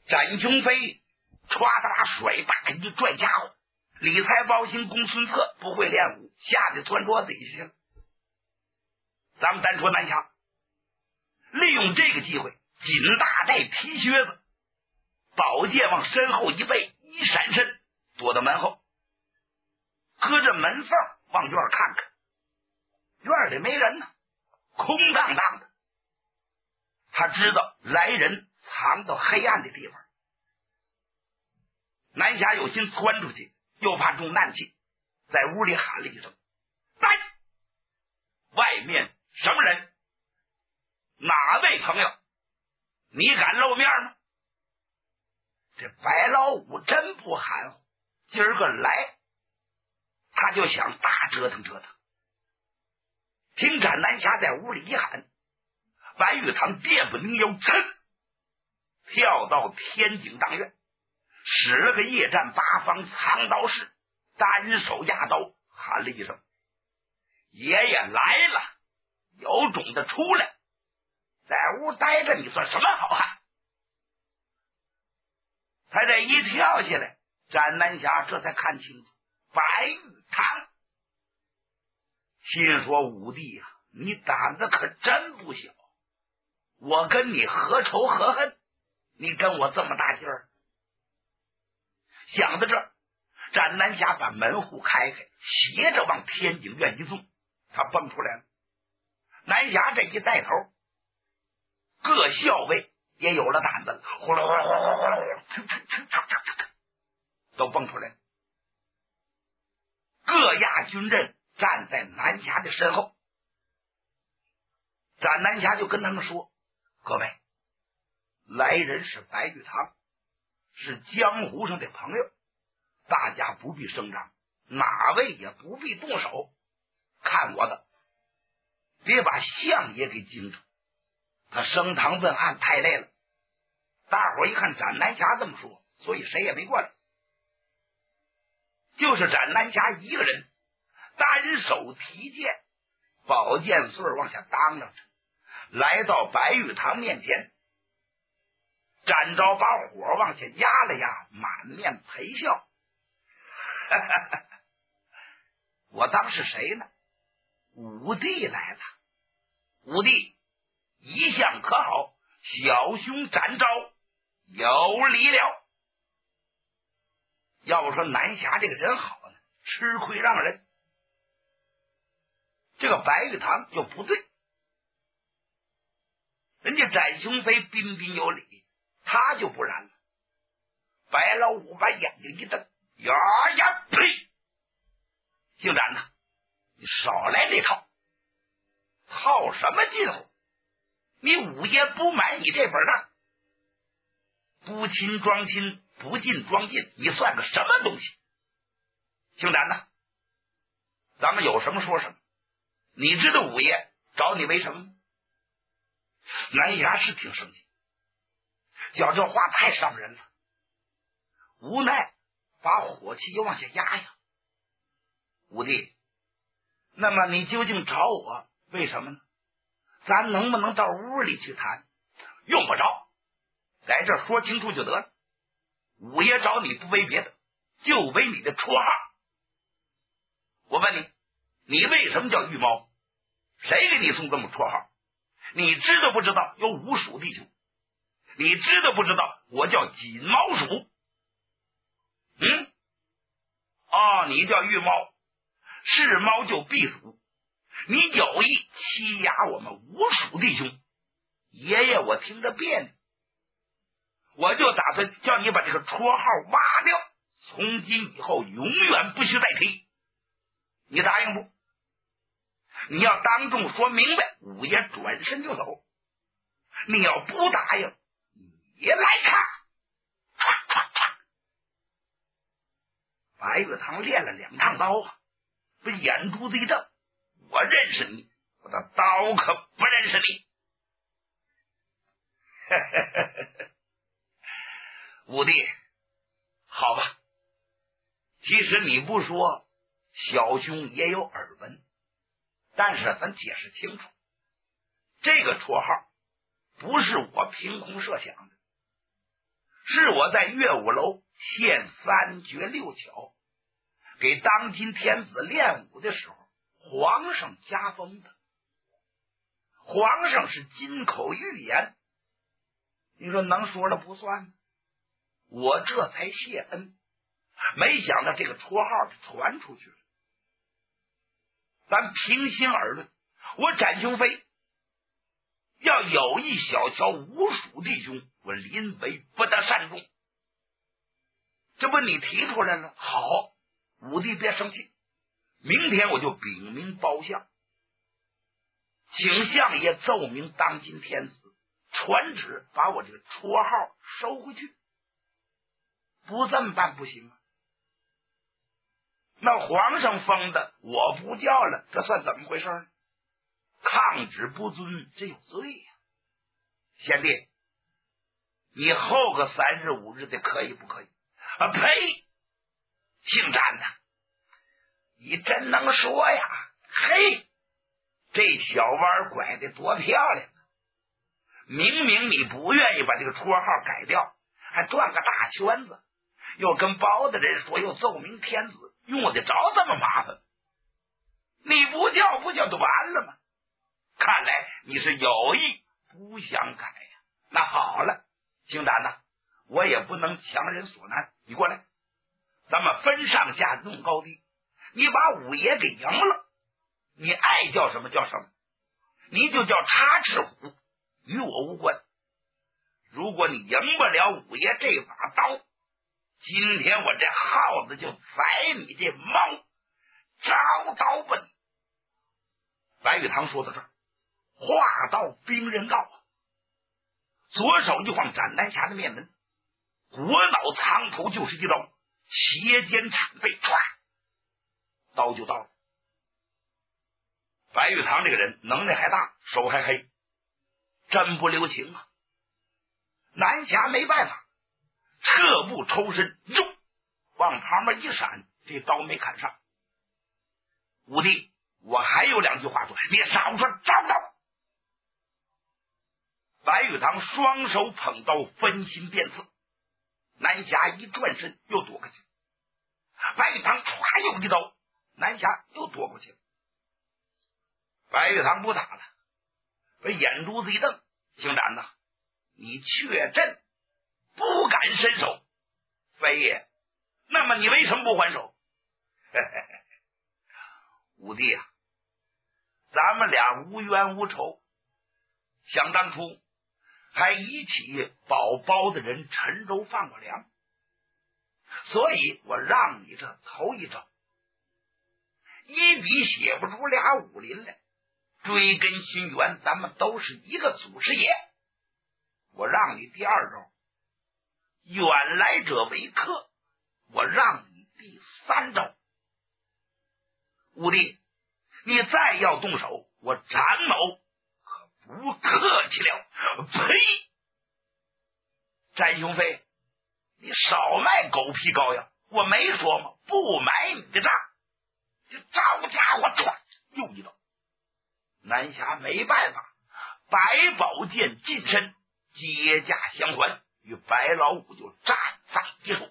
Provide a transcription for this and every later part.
展雄飞歘的啦甩大一拽家伙，理财包兴公孙策不会练武，吓得钻桌子底下去了。咱们单说南侠，利用这个机会，紧大带皮靴子，宝剑往身后一背，一闪身躲到门后，隔着门缝往院看看，院里没人呢，空荡荡的。他知道来人藏到黑暗的地方。南侠有心窜出去，又怕中难气，在屋里喊了一声：“来！”外面什么人？哪位朋友？你敢露面吗？这白老五真不含糊，今儿个来他就想大折腾折腾。听展南侠在屋里一喊，白玉堂电不灵腰，噌跳到天井当院，使了个夜战八方藏刀式，单手压刀，喊了一声：“爷爷来了，有种的出来，在屋待着你算什么好汉？”他这一跳起来，展南侠这才看清楚白玉堂，心说：“五弟呀，你胆子可真不小，我跟你何仇何恨？你跟我这么大劲儿？”想到这儿，展南侠把门户开开，斜着往天井院一纵，他蹦出来了。南侠这一带头，各校尉也有了胆子了，呼噜呼噜呼噜呼噜，都蹦出来了。各亚军阵站在南侠的身后。展南侠就跟他们说：“各位，来人是白玉堂，是江湖上的朋友，大家不必声张，哪位也不必动手，看我的，别把相爷给惊着，他升堂问案太累了。”大伙一看展南侠这么说，所以谁也没过来，就是展南侠一个人，单手提剑，宝剑穗往下当着，来到白玉堂面前，展昭把火往下压了压，满面陪笑：“我当是谁呢？五弟来了。五弟一向可好，小兄展昭有礼了。”要不说南侠这个人好呢，吃亏让人。这个白玉堂就不对，人家展雄飞彬彬有礼，他就不然了。白老五把眼睛一瞪：“呀呀，呸！姓展呐，你少来这套，套什么近乎？你五爷不买你这本账，不亲装亲，不进装进，你算个什么东西？姓展呐，咱们有什么说什么。你知道五爷找你为什么吗？”南侠是挺生气，讲这话太伤人了，无奈把火气又往下压压。“五弟，那么你究竟找我为什么呢？咱能不能到屋里去谈？”“用不着，在这儿说清楚就得了。五爷找你不为别的，就为你的绰号。我问你，你为什么叫玉猫？谁给你送这么绰号？你知道不知道有五鼠弟兄？你知道不知道我叫锦毛鼠？你叫玉猫，是猫就必死。你有意欺压我们五鼠弟兄，爷爷我听着别扭，我就打算叫你把这个绰号挖掉，从今以后永远不许再提。你答应不？你要当众说明白，五爷转身就走。你要不答应，你来看。”白玉堂练了2趟刀啊，这眼珠子一瞪：“我认识你，我的刀可不认识你。”五弟，好吧，其实你不说，小兄也有耳闻，但是咱解释清楚，这个绰号不是我凭空设想的， 是我在乐舞楼献三绝六巧，给当今天子练武的时候，皇上加封的。皇上是金口玉言，你说能说了不算吗？我这才谢恩，没想到这个绰号传出去了。咱平心而论，我展雄飞要有一小瞧武属弟兄，我临危不得善终。这不你提出来了，好，武帝别生气，明天我就禀明褒相，请相爷奏明当今天子，传旨把我这个绰号收回去。不这么办不行啊！那皇上封的我不叫了，这算怎么回事呢？抗旨不遵，这有罪呀！贤弟，你后个3日5日的可以不可以？啊呸！姓詹的，你真能说呀！嘿，这小弯拐的多漂亮啊！明明你不愿意把这个绰号改掉，还转个大圈子，又跟包大人说，又奏明天子，用得着这么麻烦？你不叫就完了吗？看来你是有意不想改呀。那好了，姓詹呐，我也不能强人所难，你过来，咱们分上下论高低。你把五爷给赢了，你爱叫什么叫什么，你就叫插翅虎，与我无关。如果你赢不了五爷这把刀，今天我这耗子就宰你这猫，招刀吧你！白玉堂说到这儿，话到兵刃告啊，左手一晃斩南侠的面门，果脑藏头就是一刀，斜肩铲背，唰，刀就到了。白玉堂这个人能耐还大，手还黑，真不留情啊！南侠没办法，侧步抽身，往旁边一闪，这刀没砍上。武帝，我还有2句话说，你少说，招刀！白玉堂双手捧刀，分心便刺。南侠一转身又躲过去，白玉堂唰又一刀，南侠又躲过去了。白玉堂不打了，把眼珠子一瞪，姓展呐，你确真不敢伸手？飞爷，那么你为什么不还手？武帝啊，咱们俩无冤无仇，想当初还一起保包的人陈州放过粮，所以我让你这头一招，一笔写不出俩武林来，追根寻源，咱们都是一个祖师爷。我让你第2招，远来者为客，我让你第3招。武帝，你再要动手，我展某可不客气了。呸！詹雄飞，你少卖狗皮膏药，我没说吗？不买你的账。这招家伙唰又一刀，南侠没办法，白宝剑近身，接驾相还，与白老五就战在一处。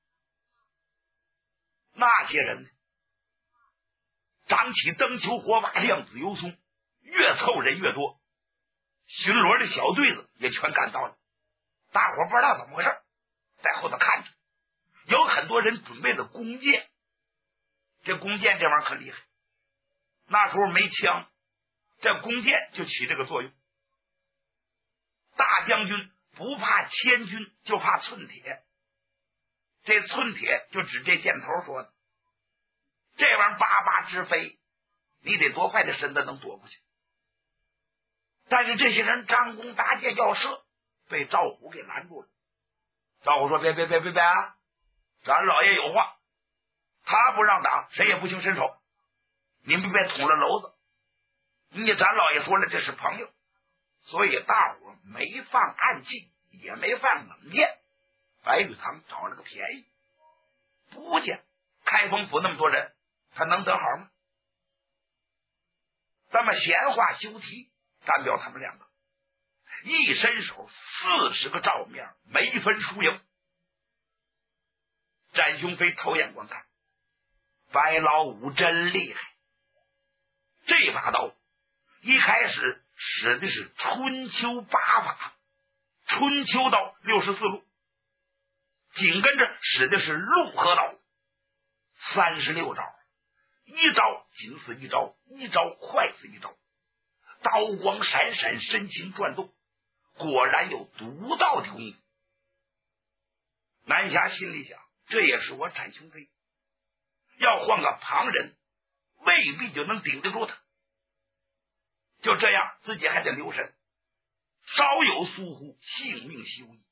那些人掌起灯球火把，量子游松，越凑人越多，巡逻的小队子也全赶到了。大伙不知道怎么回事，在后头看着，有很多人准备了弓箭。这弓箭这玩意儿可厉害，那时候没枪，这弓箭就起这个作用。大将军不怕千军，就怕寸铁。这寸铁就指这箭头说的，这玩意儿叭叭直飞，你得多快的身子能躲过去。但是这些人张弓搭箭要射，被赵虎给拦住了。赵虎说：“别啊，咱老爷有话，他不让打，谁也不行伸手。你们别捅了娄子。咱老爷说了，这是朋友，所以大伙没放暗器，也没放冷箭。白玉堂找了个便宜，不见开封府那么多人，他能得好吗？咱们闲话休提，单表他们2个， 一伸手40个照面，没分输赢。展雄飞偷眼观看，白老五真厉害。这把刀一开始使的是春秋八法，春秋刀64路，紧跟着使的是陆河刀36招，一招紧似一招，一招快似一招，刀光闪闪，深情转动，果然有独到的功夫。南侠心里想，这也是我展雄飞，要换个旁人未必就能顶得住他。就这样，自己还得留神，稍有疏忽，性命休矣。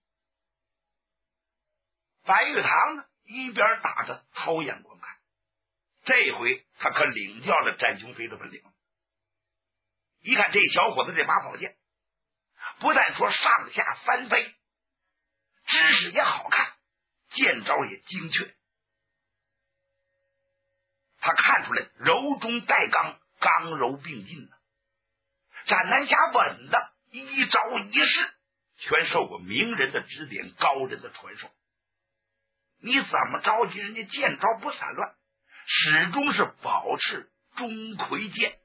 白玉堂呢，一边打着掏眼观看，这回他可领教了展雄飞的本领。一看这小伙子这把宝剑，不但说上下翻飞，姿势也好看，剑招也精确。他看出来柔中带刚，刚柔并进呢。展南侠稳的一招一式，全受过名人的指点，高人的传授。你怎么着急人家剑招不散乱，始终是保持钟馗剑。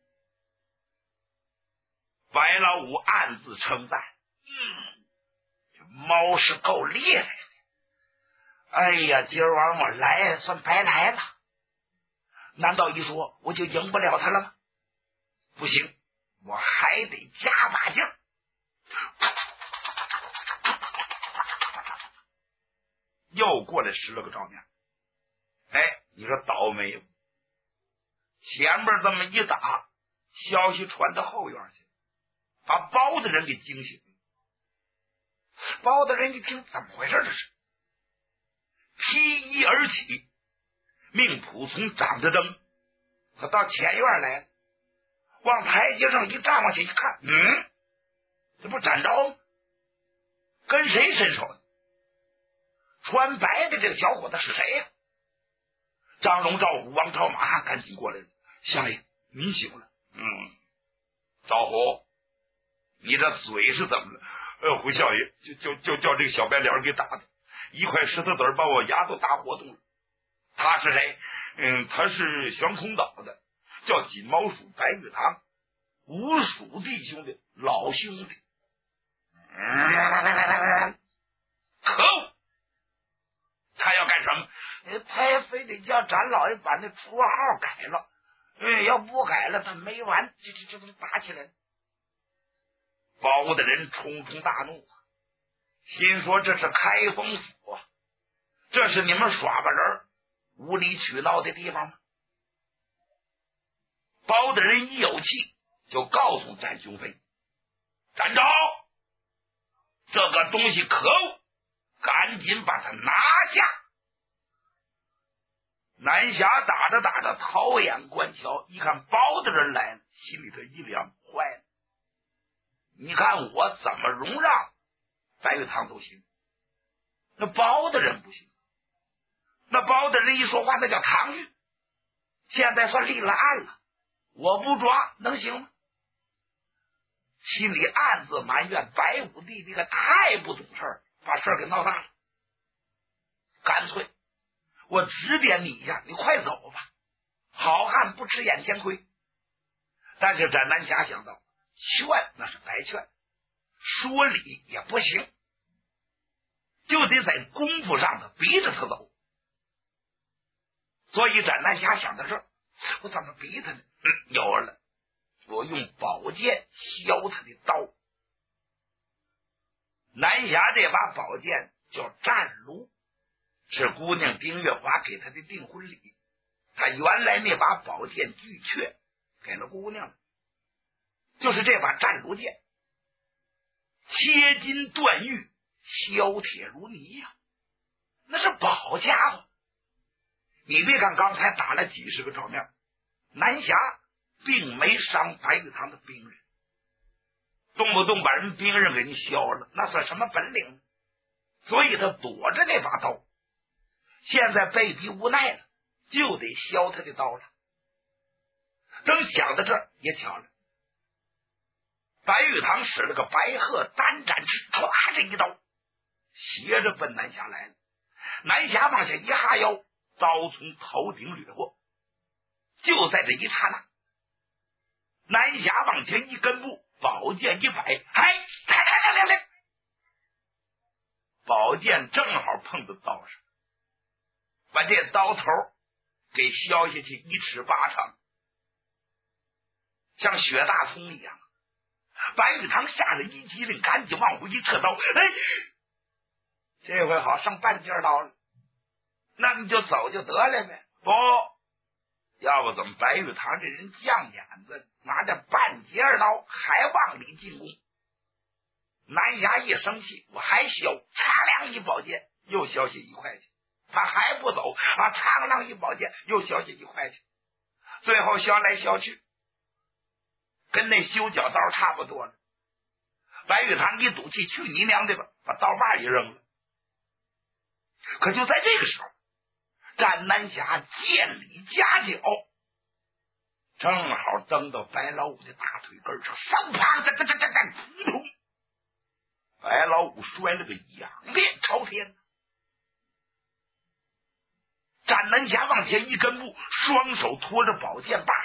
白老五暗自称赞，这猫是够厉害的。哎呀，今儿晚我来算白来了。难道一说我就赢不了他了吗？不行，我还得加把劲儿。又过来10来个照面。哎，你说倒霉了，前边这么一打，消息传到后院去，把包大人给惊醒了。包大人一听怎么回事，这是披衣而起，命仆从长着灯，他到前院来了，往台阶上一站，往下一看，这不展昭吗？跟谁伸手呢？穿白的这个小伙子是谁呀？张龙、赵虎、王超、马汉赶紧过来了。相爷，您醒了。赵虎，你这嘴是怎么了？胡少爷就叫这个小白脸给打的，一块石头子把我牙都打活动了。他是谁？他是悬空岛的，叫锦毛鼠白玉堂，五鼠弟兄的老兄弟。可恶！他要干什么？他也非得叫展老爷把那绰号改了。要不改了，他没完，这不是打起来了。包的人冲冲大怒，心说这是开封府啊，这是你们耍把人无理取闹的地方吗？包的人一有气，就告诉展雄飞：展昭，这个东西可恶，赶紧把他拿下。南侠打着打着掏眼观瞧，一看包的人来了，心里头一凉，坏了，你看我怎么容让白玉堂都行，那包的人不行。那包的人一说话，那叫唐玉，现在算立了案了，我不抓能行吗？心里暗自埋怨白武帝这个太不懂事，把事给闹大了。干脆我指点你一下，你快走吧，好汉不吃眼前亏。但是展南侠想到，劝那是白劝，说理也不行，就得在功夫上的逼着他走。所以展南侠想到这儿，我怎么逼他呢？有了，我用宝剑削他的刀。南侠这把宝剑叫战炉，是姑娘丁月华给他的订婚礼，他原来那把宝剑巨阙给了姑娘，就是这把战炉剑，切金断玉，削铁如泥呀，那是宝家伙。你别看刚才打了几十个照面，南侠并没伤白玉堂的兵刃，动不动把人兵刃给你削了，那算什么本领呢？所以他躲着那把刀，现在被逼无奈了，就得削他的刀了。等想到这儿，也巧了， 白玉堂使了个白鹤单展翅，唰这一刀斜着奔南霞来了。南霞往下一哈腰，刀从头顶掠过。就在这一刹那，南霞往前一跟步，宝剑一摆，来，宝剑正好碰到刀上，把这刀头给削下去1尺8长，像雪大葱一样。白玉堂吓得一激灵，赶紧往回一撤刀，这回好上半截刀了，那你就走就得了呗。不，要不怎么白玉堂这人犟眼子，拿着半截刀还往里进攻。南霞一生气，我还削，擦亮一宝剑又削下1块钱，他还不走啊，苍啷一宝剑又削下1块钱，最后削来削去跟那修脚刀差不多了。白玉堂一赌气，去你娘的吧，把刀把一扔了。可就在这个时候，战南霞剑里夹角，正好蹬到白老五的大腿根上，上啪扑，白老五摔了个仰面朝天。战南霞往前一跟步，双手托着宝剑把，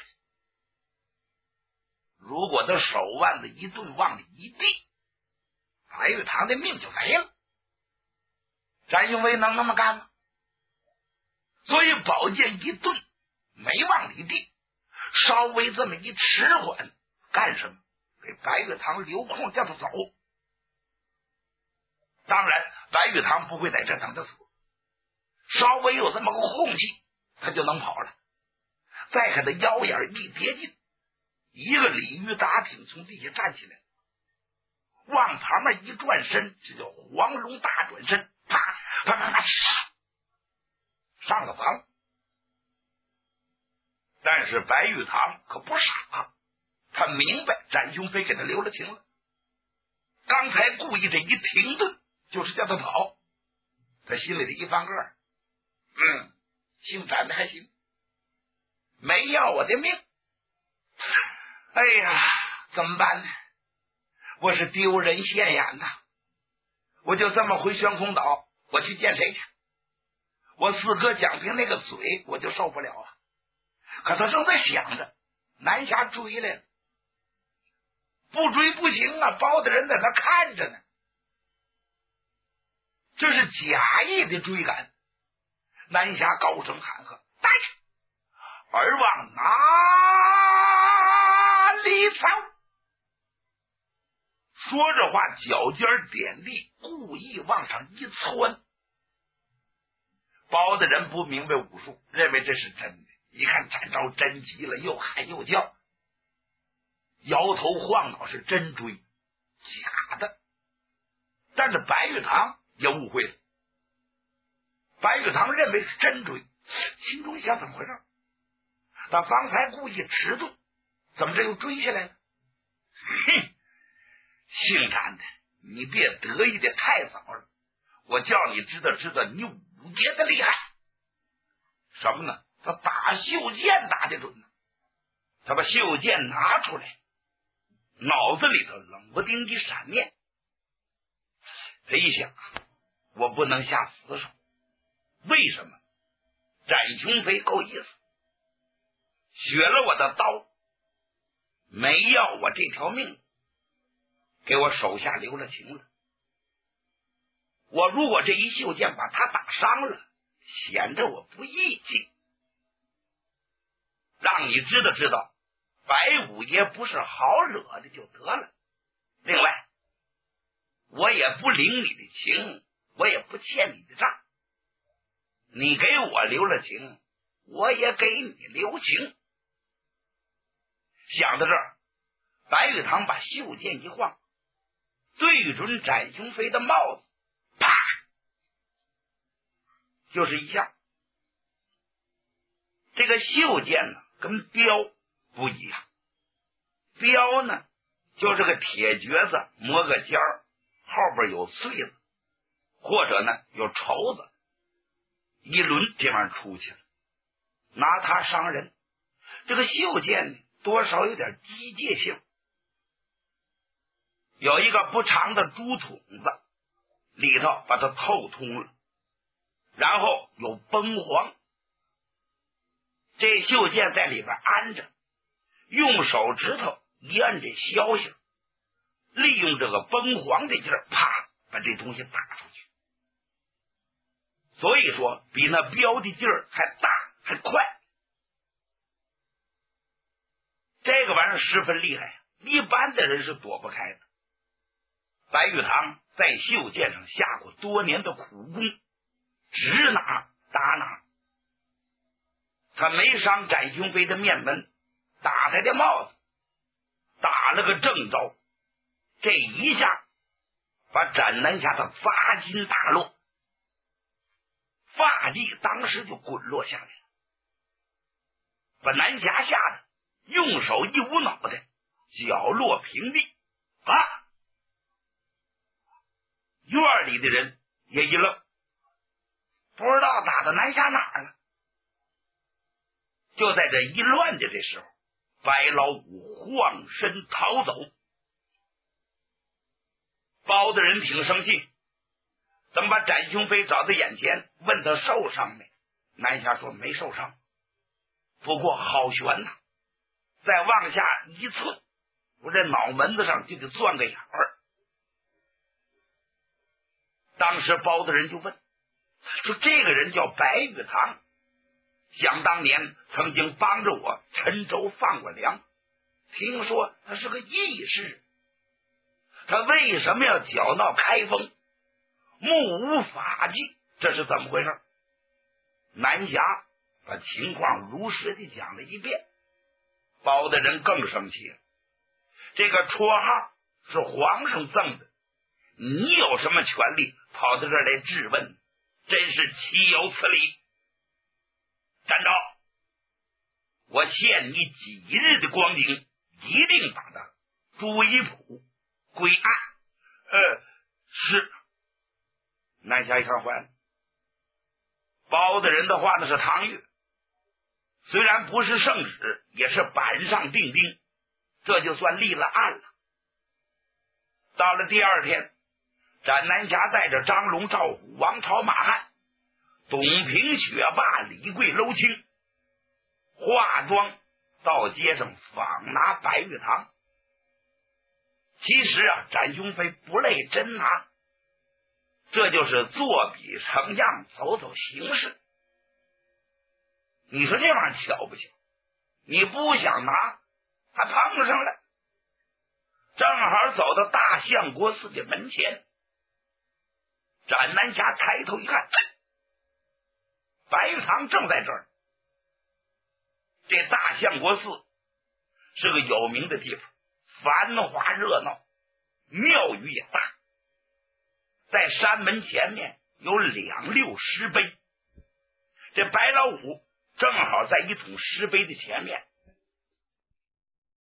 如果他手腕子一顿往里一递，白玉堂的命就没了。战云飞能那么干吗？所以宝剑一顿没往里递，稍微这么一迟缓，干什么？给白玉堂留空叫他走。当然白玉堂不会在这等他死，稍微有这么个空隙他就能跑了。再看他腰眼一别劲，一个鲤鱼打挺从地下站起来，往旁边一转身，这叫黄龙大转身，啪上了房。但是白玉堂可不傻，他明白展雄飞给他留了情了，刚才故意这一停顿就是叫他跑。他心里的一翻个，姓展的还行，没要我的命。哎呀，怎么办呢？我是丢人现眼呐！我就这么回悬空岛，我去见谁去？我四哥蒋平那个嘴我就受不了啊！可他正在想着，南霞追来了，不追不行啊，包大人在那看着呢。这是假意的追赶。南霞高声喊喝：“带儿往哪里走？”说着话，脚尖点地，故意往上一窜。包大人不明白武术，认为这是真的，一看展昭真急了，又喊又叫，摇头晃脑，是真追，假的。但是白玉堂也误会了，白玉堂认为是真追，心中想怎么回事？他方才故意迟钝，怎么这又追下来了？姓展的，你别得意的太早了，我叫你知道知道你武杰的厉害。什么呢？他打袖剑打得准呢。他把袖剑拿出来，脑子里头冷不丁一闪念，他一想，我不能下死手。为什么？展雄飞够意思，削了我的刀，没要我这条命，给我手下留了情了。我如果这一袖剑把他打伤了，显得我不义气。让你知道知道，白五爷不是好惹的就得了。另外，我也不领你的情，我也不欠你的账。你给我留了情，我也给你留情。想到这儿，白玉堂把袖剑一晃，对准展雄飞的帽子，啪，就是一下。这个袖剑呢，跟镖不一样，镖呢就是个铁橛子，磨个尖儿，后边有穗子，或者呢有绸子，一轮这玩意儿出去了，拿它伤人。这个袖剑呢，多少有点机械性， 有一个不长的竹筒子，里头把它透通了，然后有崩黄，这袖箭在里边安着，用手指头一摁这消息，利用这个崩黄的劲儿，啪把这东西打出去。所以说比那标的劲儿还大还快，这个玩意儿十分厉害，一般的人是躲不开的。白玉堂在袖箭上下过多年的苦功，指哪打哪，他没伤展雄飞的面门，打他的帽子，打了个正着，这一下把展南侠的发筋打落，发髻当时就滚落下来了，把南侠吓得用手一捂脑袋，脚落平地。院里的人也一愣，不知道打到南侠哪儿了。就在这一乱的这时候，白老五晃身逃走。包大人挺生气，等把展雄飞找到眼前，问他受伤没？南侠说没受伤，不过好悬呐，再往下一寸，我这脑门子上就得钻个眼儿。当时包大人就问说，这个人叫白玉堂，想当年曾经帮着我陈州放过粮，听说他是个义士，他为什么要搅闹开封，目无法纪，这是怎么回事？南侠把情况如实的讲了一遍。包大人更生气了，这个绰号是皇上赠的，你有什么权利跑到这儿来质问？真是岂有此理！站着，我限你几日的光景，一定把他追捕归案。是。南侠一看坏了，包大人的话那是唐月，虽然不是圣旨，也是板上钉钉，这就算立了案了。到了第二天，展南侠带着张龙、赵虎、王朝、马汉、董平、雪霸、李贵、娄青化妆到街上访拿白玉堂。其实展雄飞不累真拿，这就是作笔成样，走走形式。你说这玩意儿巧不巧？你不想拿，还碰上了。正好走到大相国寺的门前，展南侠抬头一看，白玉堂正在这儿。这大相国寺是个有名的地方，繁华热闹，庙宇也大。在山门前面有2溜石碑，这白老五正好在一桶石碑的前面